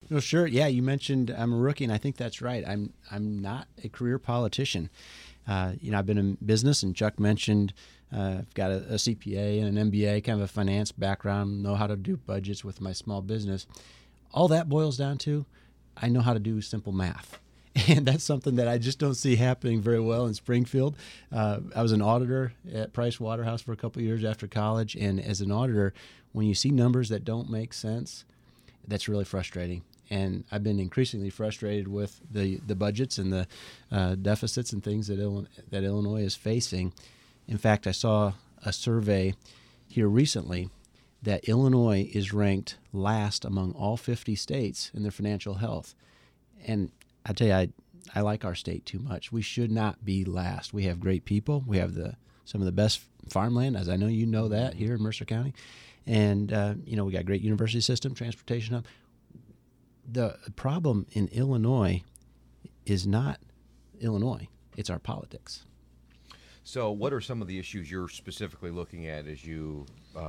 Well, sure. Yeah, you mentioned I'm a rookie, and I think that's right. I'm not a career politician. I've been in business, and Chuck mentioned I've got a CPA and an MBA, kind of a finance background, know how to do budgets with my small business. All that boils down to, I know how to do simple math. And that's something that I just don't see happening very well in Springfield. I was an auditor at Price Waterhouse for a couple of years after college, and as an auditor, when you see numbers that don't make sense, that's really frustrating. And I've been increasingly frustrated with the budgets and the deficits and things that Illinois is facing. In fact, I saw a survey here recently that Illinois is ranked last among all 50 states in their financial health. And I tell you, I like our state too much. We should not be last. We have great people. We have some of the best farmland, as I know you know that, here in Mercer County. And, we got a great university system, transportation hub. The problem in Illinois is not Illinois. It's our politics. So what are some of the issues you're specifically looking at as you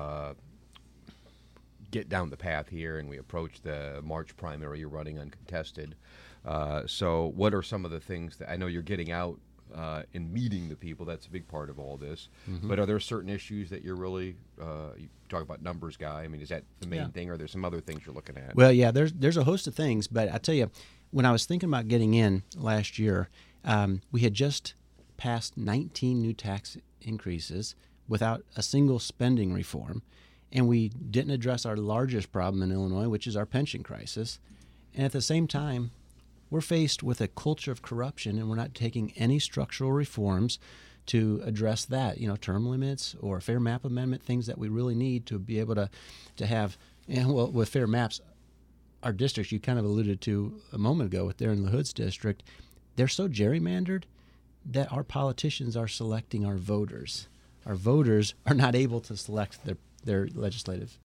get down the path here and we approach the March primary? You're running uncontested. So what are some of the things that I know you're getting out and meeting the people? That's a big part of all this. Mm-hmm. But are there certain issues that you're really, you talk about numbers guy, I mean, is that the main thing, or are there some other things you're looking at? Well, yeah, there's a host of things, but I tell you, when I was thinking about getting in last year, we had just passed 19 new tax increases without a single spending reform, and we didn't address our largest problem in Illinois, which is our pension crisis. And at the same time, we're faced with a culture of corruption, and we're not taking any structural reforms to address that, term limits or fair map amendment, things that we really need to be able to have. And well, with fair maps, our districts, you kind of alluded to a moment ago with there in the Hoods district, they're so gerrymandered that our politicians are selecting our voters. Our voters are not able to select their legislative